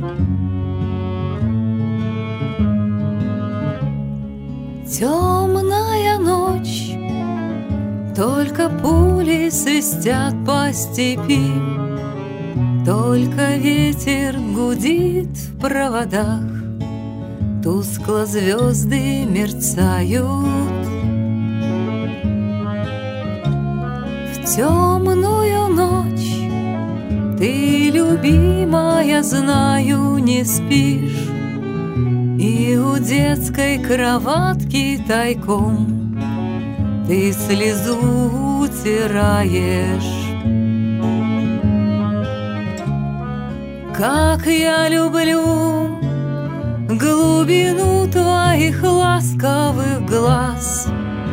Темная ночь, только пули свистят по степи, только ветер гудит в проводах, тускло звезды мерцают. В темную ночь ты, любимая, знаю, не спишь, и у детской кроватки тайком ты слезу утираешь. Как я люблю глубину твоих ласковых глаз,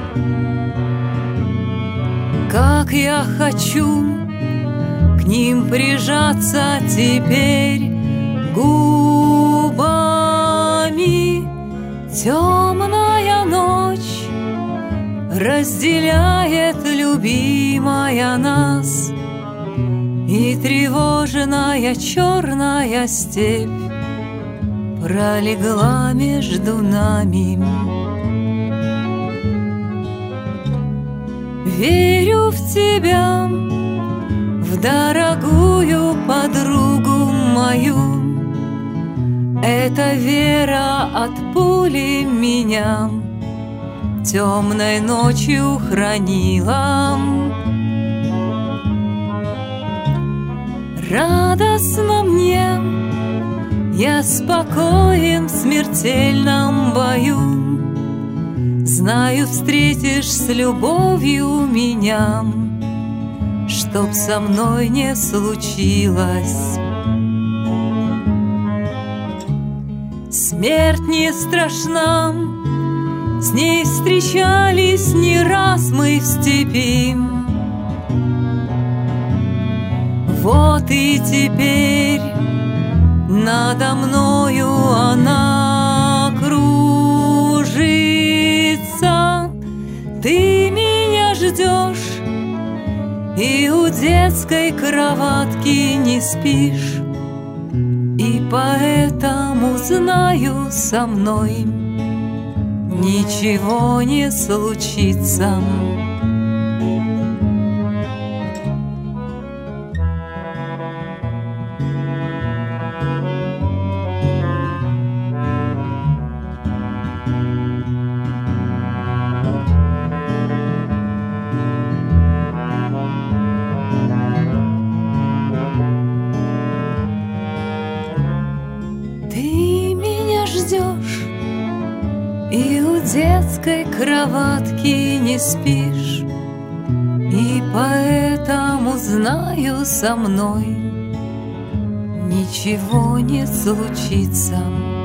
как я хочу к ним прижаться теперь губами. Темная ночь разделяет, любимая, нас, и тревожная черная степь пролегла между нами. Верю в тебя, в дорогую подругу мою. Эта вера от пули меня темной ночью хранила. Радостно мне, я спокоен в смертельном бою. Знаю, встретишь с любовью меня, чтоб со мной не случилось. Смерть не страшна, с ней встречались не раз мы в степи. Вот и теперь надо мною она кружится. Ты меня ждешь и у детской кроватки не спишь, и поэтому знаю, со мной ничего не случится. И у детской кроватки не спишь, и поэтому знаю, со мной ничего не случится.